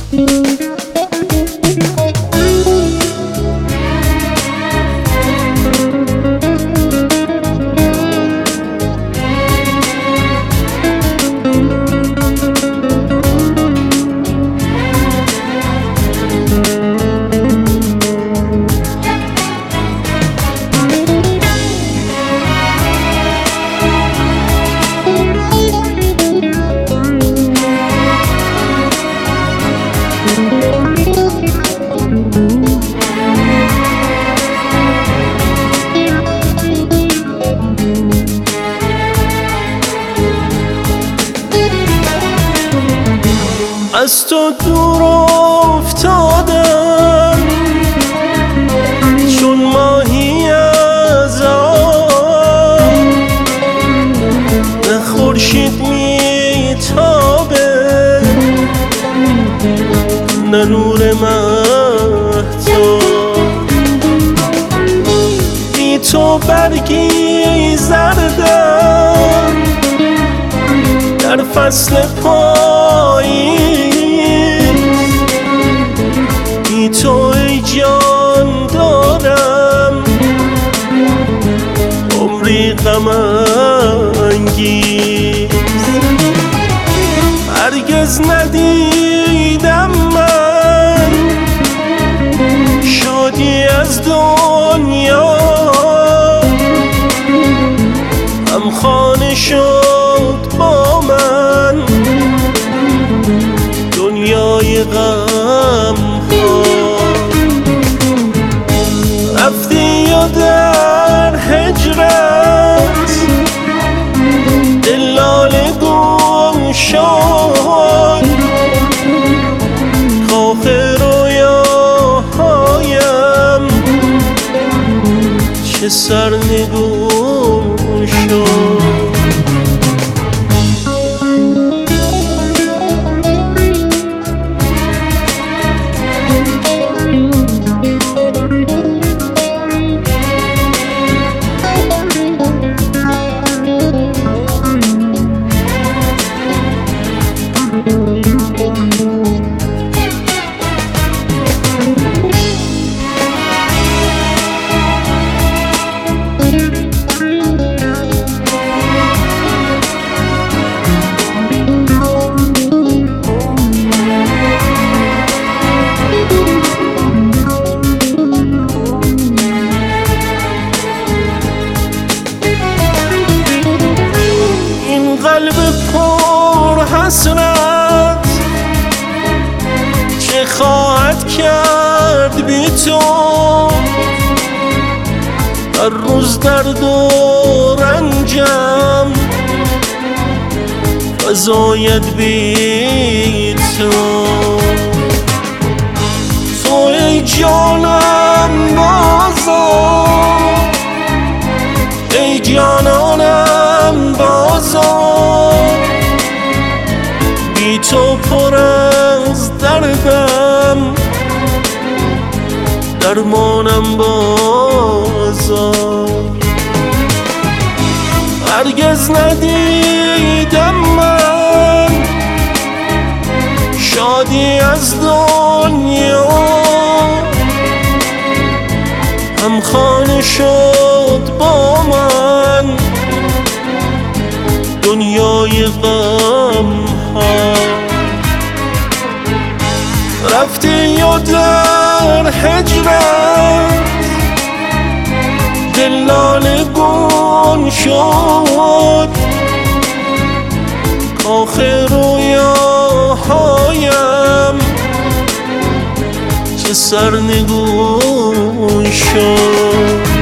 از تو دور افتادم چون ماهی از آب، نه خورشید میتابه نه نور مهتاب. بی تو برگی زردم در فصل پاییز، بی تو ای جان دارم عمری غم انگیز. هرگز ندیدم من شادی از دنیا، همخانه شد با من دنیای غم ها. رفتی و در هجرت دل لاله گم شد، کاخ رویاهایم چه سرنگون شد. قلب پر حسرت چه خواهد کرد بی تو؟ هر روز درد و رنجم فزاید بی تو. تو ای جانم بازم، ای جانانم بازم، بی تو پر از دردم درمانم بازم. هرگز ندیدم من شادی از دنیا، همخانه شد با من دنیای غم ها. رفتی و در هجرت دل لاله گم شد، کاخ رویاهایم چه سرنگون شد.